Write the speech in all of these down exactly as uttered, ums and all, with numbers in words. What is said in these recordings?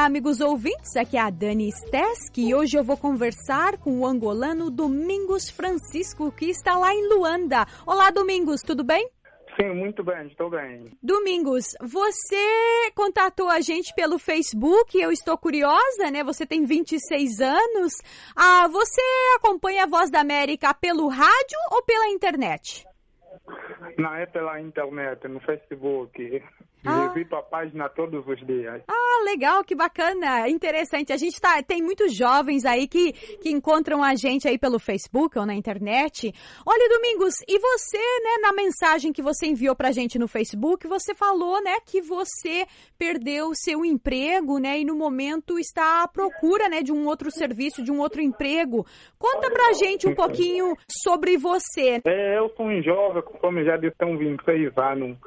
Olá, amigos ouvintes, aqui é a Dani Steski e hoje eu vou conversar com o angolano Domingos Francisco, que está lá em Luanda. Olá, Domingos, tudo bem? Sim, muito bem, estou bem. Domingos, você contatou a gente pelo Facebook, eu estou curiosa, né? Você tem vinte e seis anos. Ah, você acompanha a Voz da América pelo rádio ou pela internet? Não, é pela internet, no Facebook. Ah. Visito a página todos os dias. Ah, legal, que bacana, interessante. A gente tá, tem muitos jovens aí que, que encontram a gente aí pelo Facebook ou na internet. Olha, Domingos, e você, né, na mensagem que você enviou pra gente no Facebook, você falou, né, que você perdeu o seu emprego, né, e no momento está à procura, né, de um outro serviço, de um outro emprego. Conta pra gente um pouquinho sobre você. É, eu sou um jovem, como já disse, tenho vinte e seis anos.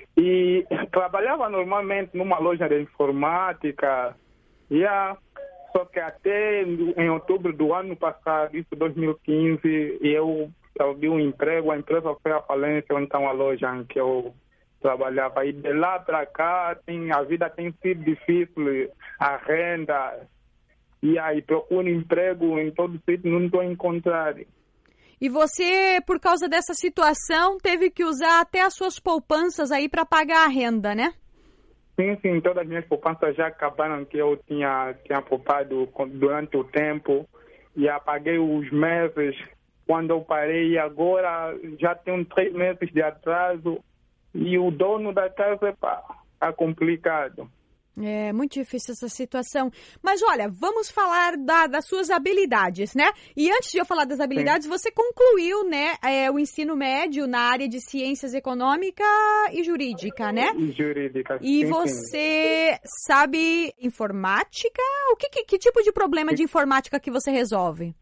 E trabalhava normalmente numa loja de informática, yeah, só que até em outubro do ano passado, isso dois mil e quinze, eu perdi um emprego, a empresa foi à falência, então a loja em que eu trabalhava. E de lá para cá, tem, a vida tem sido difícil, a renda, e aí procuro emprego em todo sítio, não estou a encontrar. E você, por causa dessa situação, teve que usar até as suas poupanças aí para pagar a renda, né? Sim, sim, todas as minhas poupanças já acabaram, que eu tinha, tinha poupado durante o tempo. E apaguei os meses quando eu parei. E agora já tenho três meses de atraso. E o dono da casa, pá, tá complicado. É muito difícil essa situação. Mas olha, vamos falar da, das suas habilidades, né? E antes de eu falar das habilidades, Sim. você concluiu, né, é, o ensino médio na área de ciências econômica e jurídica, né? Jurídica. E sim, você sim. sabe informática? O que, que, que tipo de problema sim. de informática que você resolve?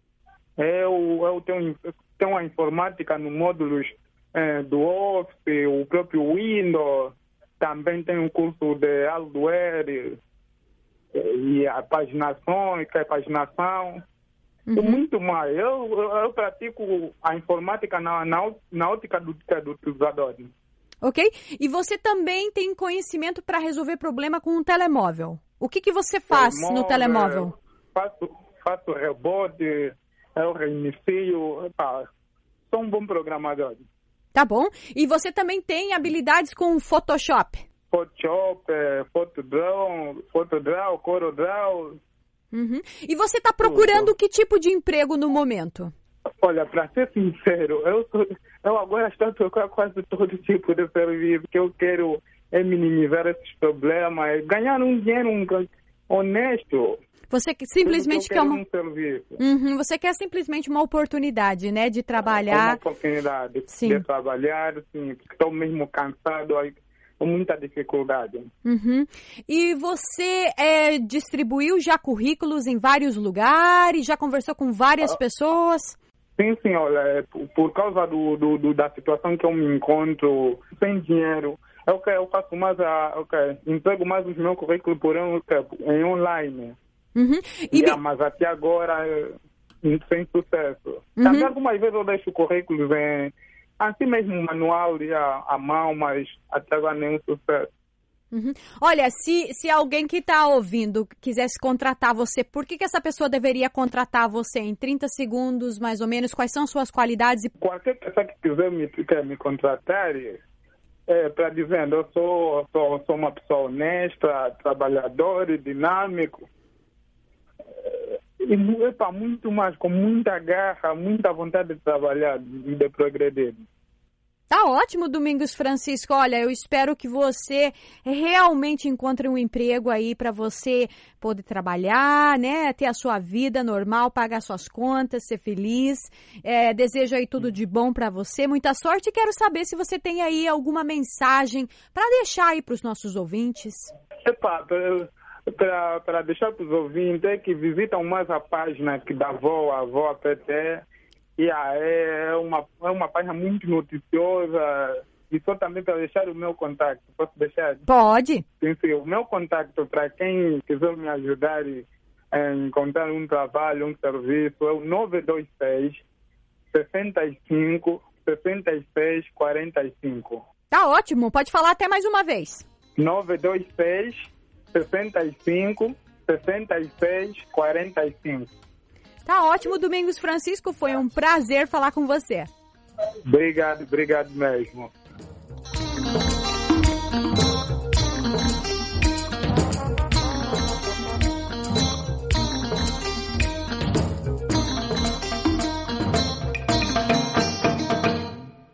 Eu, eu tenho, tenho a informática no módulos é, do Office, o próprio Windows. Também tem um curso de hardware e a paginação, e a paginação, uhum. e muito mais. Eu, eu, eu pratico a informática na, na, na ótica do, do utilizador. Ok. E você também tem conhecimento para resolver problema com um telemóvel. O que, que você faz telemóvel, no telemóvel? Faço, faço rebote, eu reinicio. Epa, sou um bom programador. Tá bom. E você também tem habilidades com Photoshop? Photoshop, Photodraw, Photodraw, CorelDRAW. Uhum. E você está procurando Tudo. que tipo de emprego no momento? Olha, para ser sincero, eu, eu agora estou procurando quase todo tipo de serviço, que eu quero é minimizar esses problemas, ganhar um dinheiro honesto. Você simplesmente quer uma... um serviço. Uhum, você quer simplesmente uma oportunidade, né, de trabalhar. Uma oportunidade sim. de trabalhar, sim, estou mesmo cansado, com muita dificuldade. Uhum. E você é, distribuiu já currículos em vários lugares, já conversou com várias ah, pessoas? Sim, sim, olha, por causa do, do, do, da situação que eu me encontro, sem dinheiro, eu, eu faço mais, a, okay, entrego mais os meus currículos por um, em online. Uhum. E yeah, be... Mas até agora, sem sucesso. Uhum. Também algumas vezes eu deixo currículos em, assim mesmo manual, yeah, à mão, mas até agora nenhum sucesso. Uhum. Olha, se, se alguém que está ouvindo quisesse contratar você, por que, que essa pessoa deveria contratar você? Em trinta segundos, mais ou menos, quais são suas qualidades? Qualquer pessoa que quiser me, quer me contratar, é, para dizendo, eu sou, sou, sou uma pessoa honesta, trabalhadora, dinâmico. E epa, muito mais, com muita garra, muita vontade de trabalhar e de progredir. Tá ótimo, Domingos Francisco. Olha, eu espero que você realmente encontre um emprego aí para você poder trabalhar, né? Ter a sua vida normal, pagar suas contas, ser feliz. É, desejo aí tudo de bom para você. Muita sorte e quero saber se você tem aí alguma mensagem para deixar aí para os nossos ouvintes. Epa, para deixar para os ouvintes é que visitam mais a página que da avó, a avó P T. Yeah, é, uma, é uma página muito noticiosa e só também para deixar o meu contato. Posso deixar? Pode. Sim, sim, o meu contato para quem quiser me ajudar a encontrar um trabalho, um serviço, é o nove dois seis, sessenta e cinco, sessenta e seis, quarenta e cinco. Tá ótimo, pode falar até mais uma vez. nove dois seis, sessenta e cinco, sessenta e seis, quarenta e cinco. Tá ótimo, Domingos Francisco. Foi um prazer falar com você. Obrigado, obrigado mesmo.